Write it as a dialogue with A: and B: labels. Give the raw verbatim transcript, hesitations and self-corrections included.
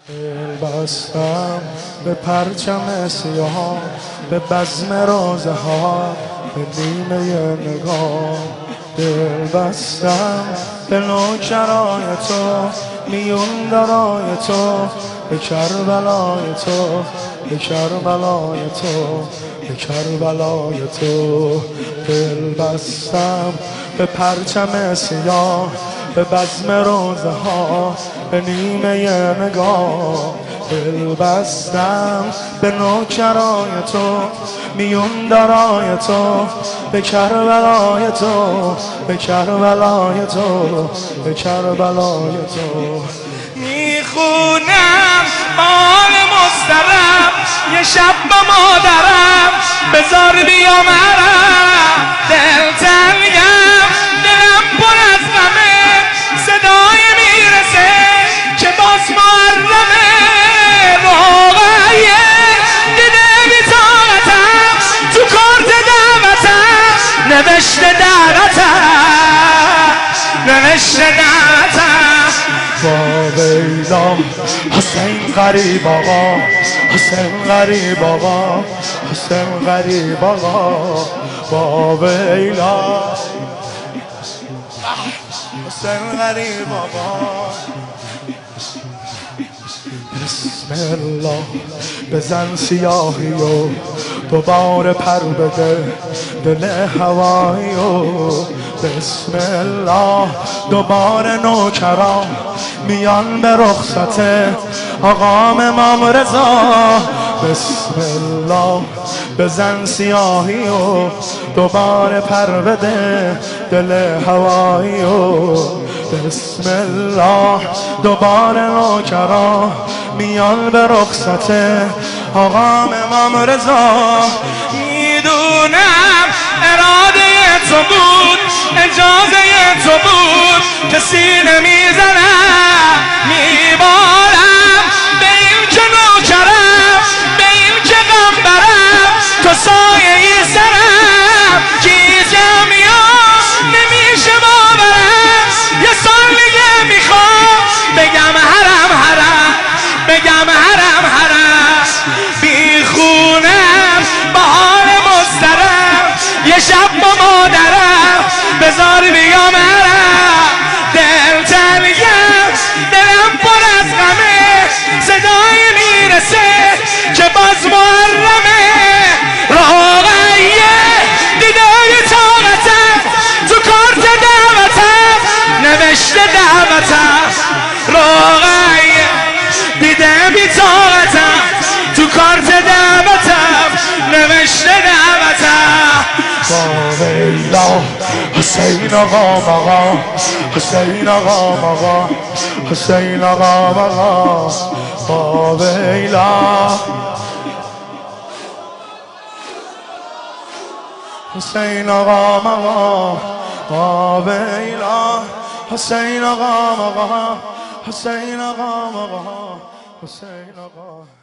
A: دل بستم به پرچم سیاه، به بزم روزه ها، به نیمه نگاه. دل بستم به نوکرای تو، میون درای تو، به کربلای تو، به کربلای تو، به کربلای تو. دل بستم به پرچم سیاه، به بزم روزه ها، به نیمه نگاه. دل بستم به نوکرای تو، میون درای تو، به کربلای تو، به کربلای تو، به کربلای تو.
B: میخونم مال مسترم، یه شب با مادرم، بذار بیام عرم. دل تنگم، دلم پر از غمه، صدای میرسه که باز محرمه. روغایه دیده بی‌طاقتم، تو کارت دعوتم نوشته دعوتم، نوشته دعوتم.
A: واویلا حسین غریب آقا، حسین غریب آقا، حسین غریب آقا. واویلا حسین غریب آقا. بسم الله بزن سیاهی و دوباره پر بده دل هوایی و بسم الله دوباره نوکران میان به رخصت آقام امام رضا. بسم الله بزن سیاهی و دوباره پر بده دل هوایی و بسم الله دوباره نوکران میان به رخصت آقام امام رضا.
B: میدونم اراده تو بود، اجازه تو بود که سینه میزنم، میبارم به این که نوکرم، به این که غمبرم، تو سایه ای سرم. گیجم یا نمیشه باورم، یه سال دیگه میخوام بگم حرم حرم، بگم حرم حرم. بیخونم بهار مسترم، یه شب با مادرم، بذار بیام عرم. دل تنگم، دلم پر از غمه، صدای میرسه که باز محرمه. روغایه دیده بی‌طاقتم، تو کارت دعوتم نوشته دعوتم. روغایه دیده بی‌طاقتم، تو کارت دعوتم نوشته دعوتم.
A: واویلا حسین آقا آقا، حسین آقا آقا، حسین آقا آقا. واویلا حسین آقا آقا، واویلا حسین آقا آقا، حسین آقا آقا، حسین آقا.